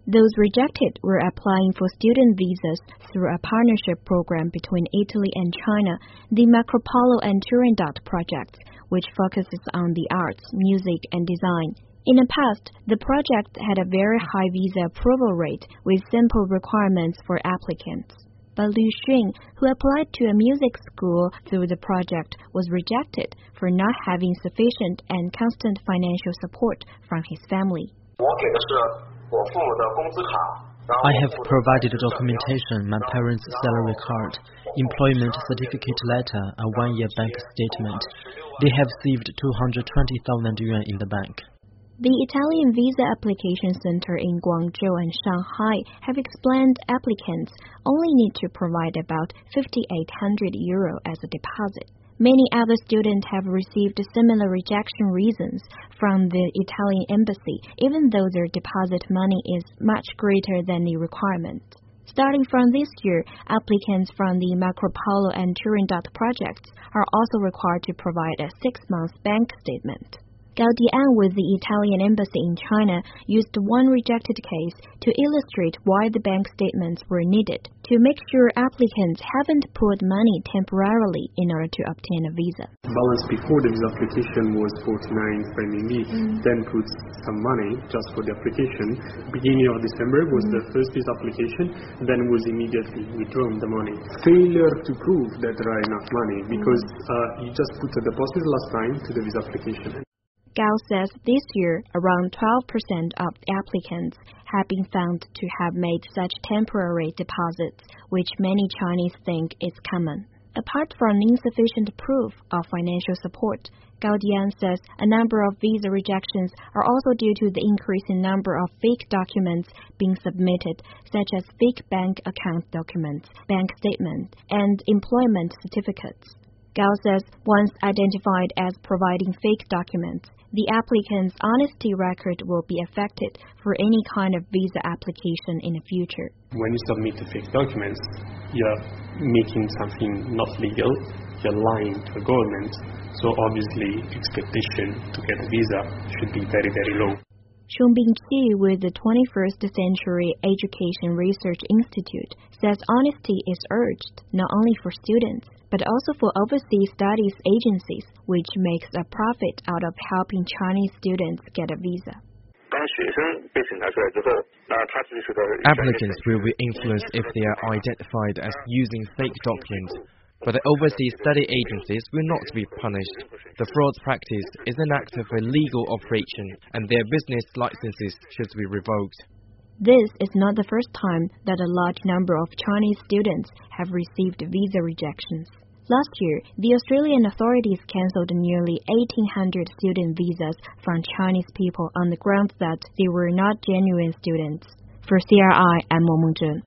Those rejected were applying for student visas through a partnership program between Italy and China, the Marco Polo and Turandot projects, which focuses on the arts, music, and design. In the past, the project had a very high visa approval rate with simple requirements for applicants. But Liu Xun, who applied to a music school through the project, was rejected for not having sufficient and constant financial support from his family. I have provided documentation, my parents' salary card, employment certificate letter, a one-year bank statement. They have saved 220,000 yuan in the bank. The Italian Visa Application Center in Guangzhou and Shanghai have explained applicants only need to provide about 5,800 euro as a deposit. Many other students have received similar rejection reasons from the Italian embassy, even though their deposit money is much greater than the requirement. Starting from this year, applicants from the Marco Polo and Turandot projects are also required to provide a 6-month bank statement. Gao Dian with the Italian embassy in China used one rejected case to illustrate why the bank statements were needed, to make sure applicants haven't put money temporarily in order to obtain a visa. Balance before the visa application was 49 RMB, then put some money just for the application. Beginning of December was the first visa application, then was immediately withdrawn the money. Failure to prove that there are enough money because you just put a deposit last time to the visa application. Gao says this year, around 12% of applicants have been found to have made such temporary deposits, which many Chinese think is common. Apart from insufficient proof of financial support, Gao Dian says a number of visa rejections are also due to the increasing number of fake documents being submitted, such as fake bank account documents, bank statements, and employment certificates. Gao says once identified as providing fake documents, the applicant's honesty record will be affected for any kind of visa application in the future. When you submit the fake documents, you're making something not legal, you're lying to the government, so obviously expectation to get a visa should be very, very low. Shongbing Qi with the 21st Century Education Research Institute says honesty is urged not only for students, but also for overseas studies agencies, which makes a profit out of helping Chinese students get a visa. Applicants will be influenced if they are identified as using fake documents, but the overseas study agencies will not be punished. The fraud practice is an act of illegal operation, and their business licenses should be revoked. This is not the first time that a large number of Chinese students have received visa rejections. Last year, the Australian authorities cancelled nearly 1,800 student visas from Chinese people on the grounds that they were not genuine students. For CRI, I'm Mo Mengzhen.